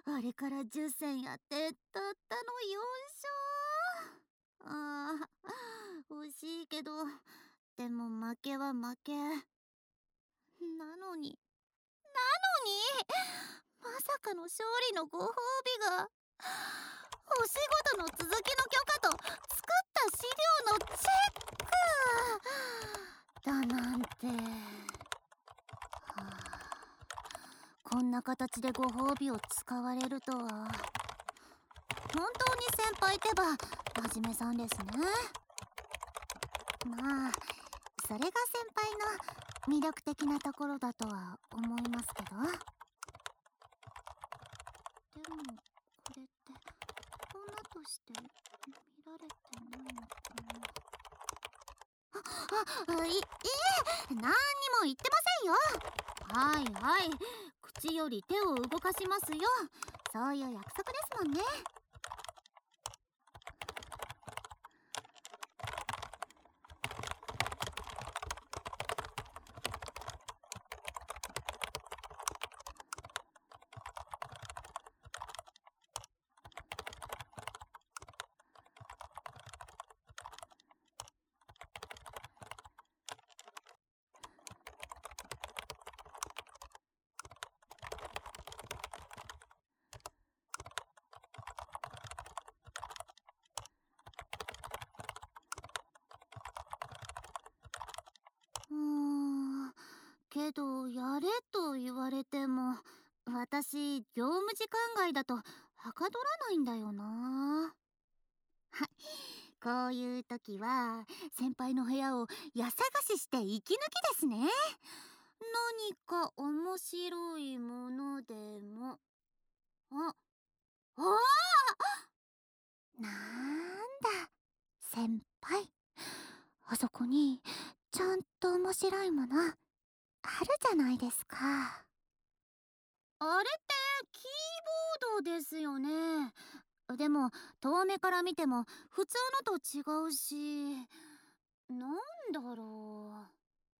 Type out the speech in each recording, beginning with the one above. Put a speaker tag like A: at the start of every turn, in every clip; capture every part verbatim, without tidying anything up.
A: あれからじゅっ戦やってたったのよん勝。ああ、惜しいけど、でも負けは負け。なのに、なのに、まさかの勝利のご褒美が、お仕事の続きの許可と作った資料のチェックだなんて。はあ、こんな形でご褒美を使われるとは。本当に先輩ってば真面目さんですね。まあそれが先輩の魅力的なところだとは思いますけど。でもこれって女として見られてないのかな。あ、あ、い、いえ、何にも言ってませんよ。はいはい、口より手を動かしますよ。そういう約束ですもんね。うーん、けどやれと言われても私業務時間外だとはかどらないんだよな。こういう時は先輩の部屋を家探しして息抜きですね。何か面白いものでも。あ、ああ、なんだ先輩、あそこにちゃんと面白いものあるじゃないですか。あれってキーボードですよね。でも遠目から見ても普通のと違うし、なんだろう。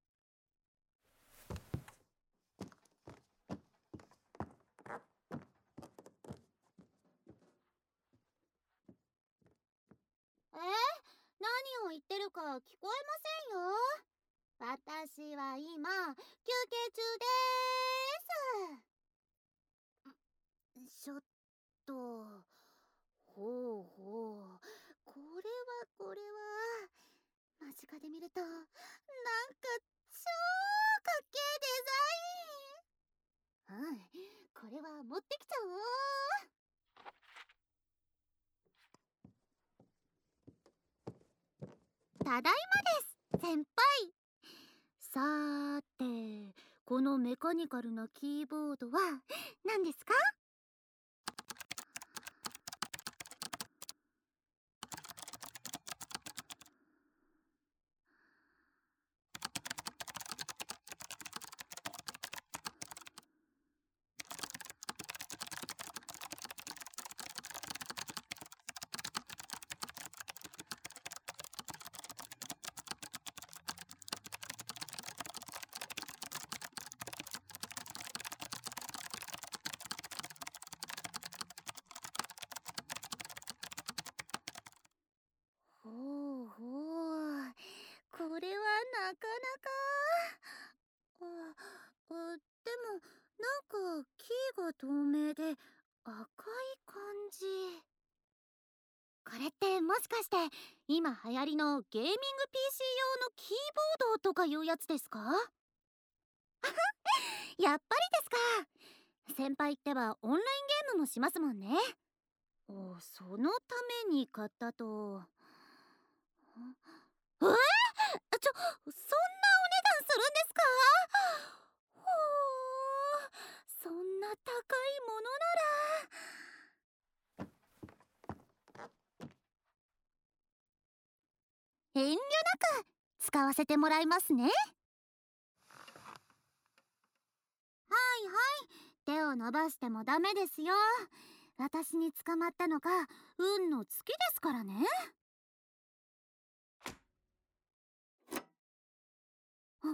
A: え、何を言ってるか聞こえませんよ。私は今休憩中でーす。ちょっと、ほうほう、これはこれは間近で見るとなんか超かっけーデザイン。うん、これは持ってきちゃおう。ただいまです先輩。さーて、このメカニカルなキーボードは何ですか？ほうほう、これはなかなか。あ、あ、でもなんかキーが透明で赤い感じ。これってもしかして今流行りのゲーミング ピーシー 用のキーボードとかいうやつですか？やっぱりですか。先輩ってばオンラインゲームもしますもんね。お、そのために買ったと。えー、ちょ、そんなお値段するんですか？ほー、そんな高いものなら遠慮なく使わせてもらいますね。はいはい、手を伸ばしてもダメですよ。私に捕まったのが運の尽きですからね。あ、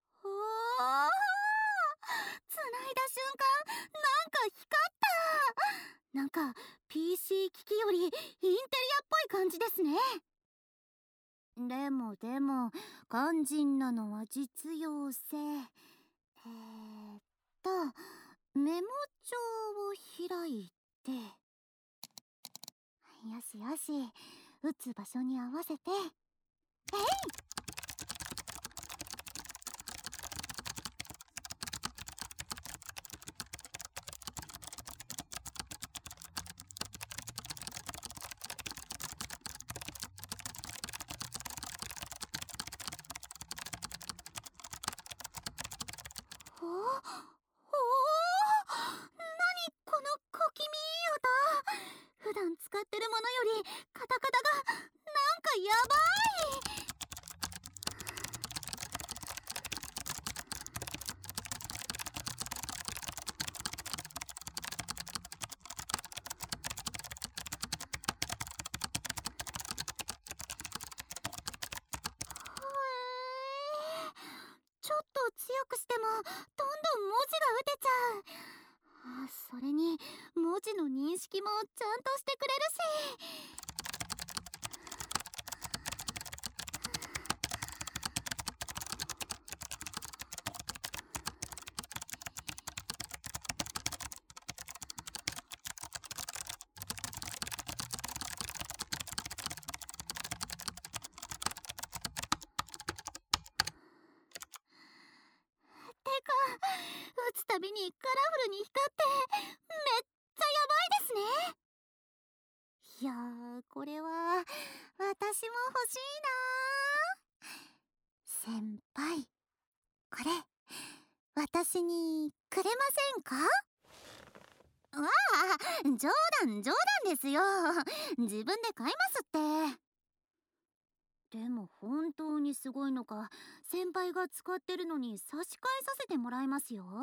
A: おー、つないだ瞬間なんか光った。 か ピーシー 機器よりインテリアっぽい感じですね。でもでも肝心なのは実用性。えーっとメモ帳を開いて、よしよし、打つ場所に合わせて、えい！おおおお、何この小気味いい音。普段使ってるものよりカタカタがなんかやばい。ちょっと強くしてもどんどん文字が打てちゃう。あ、それに文字の認識もちゃんとしてくれるし。てか、打つたびにカラフルに光ってめっちゃやばいですね。いやー、これは私も欲しいな。先輩、これ私にくれませんか？わあ、冗談冗談ですよ。自分で買いますって。でも本当にすごいのか、先輩が使ってるのに差し替えさせてもらいますよ。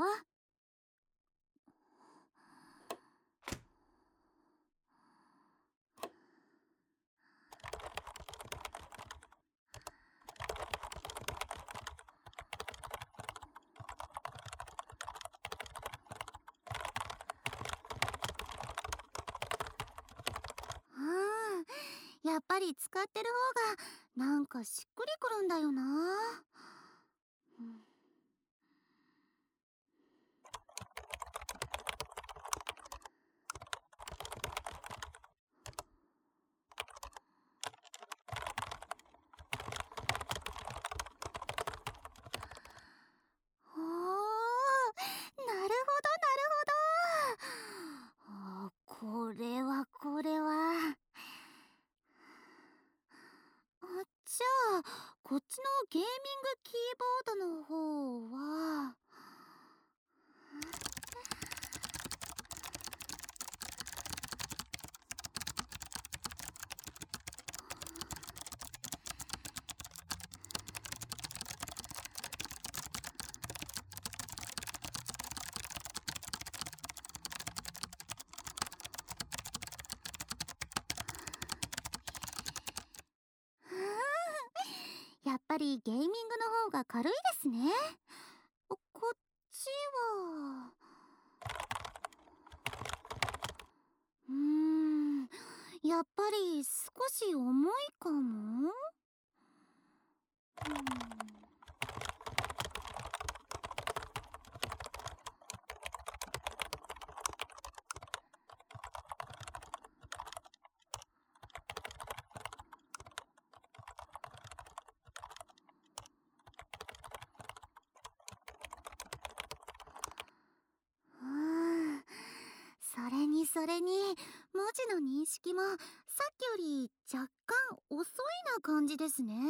A: うん、やっぱり使ってる方がなんかしっくりくるんだよな。うん、おー、なるほどなるほど。あ、これはこれは。あ、じゃあこっちのゲーミングキーボードの方は。やっぱりゲーミングの方が軽いですね。こっちは。うーん、やっぱり少し重いかも。うん、うーん、それにそれに文字の認識もさっきより若干遅いな感じですね。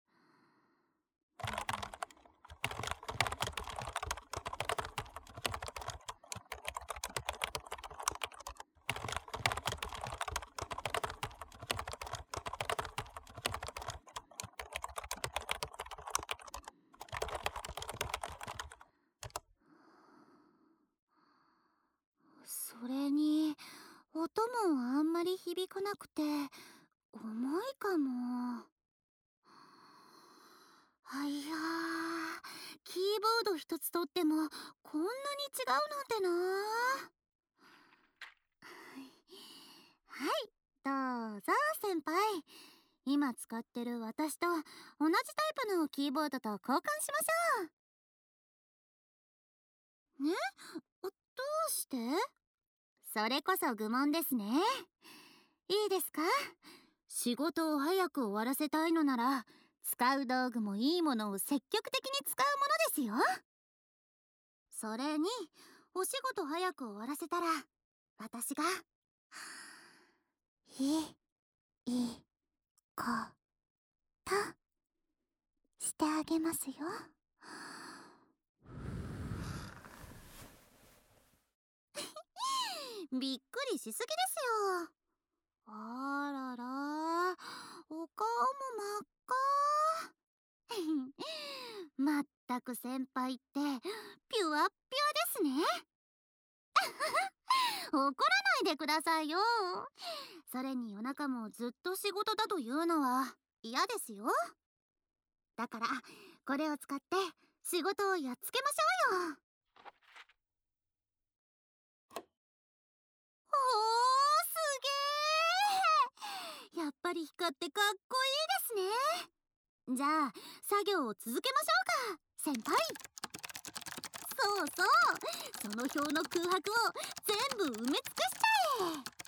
A: それに音もあんまり響かなくて重いかも。あ、いやー、キーボード一つとってもこんなに違うなんてな。 はい、どうぞ先輩。今使ってる私と同じタイプのキーボードと交換しましょう。ね、どうして？それこそ愚問ですね。いいですか？仕事を早く終わらせたいのなら、使う道具もいいものを積極的に使うものですよ。それに、お仕事早く終わらせたら、私がいいことしてあげますよ。びっくりしすぎですよ。あらら、お顔も真っ赤。まったく先輩ってピュアッピュアですね。怒らないでくださいよ。それに夜中もずっと仕事だというのは嫌ですよ。だからこれを使って仕事をやっつけましょうよ。おー、すげー。やっぱり光ってかっこいいですね。じゃあ作業を続けましょうか先輩。そうそう、その表の空白を全部埋め尽くしちゃえ。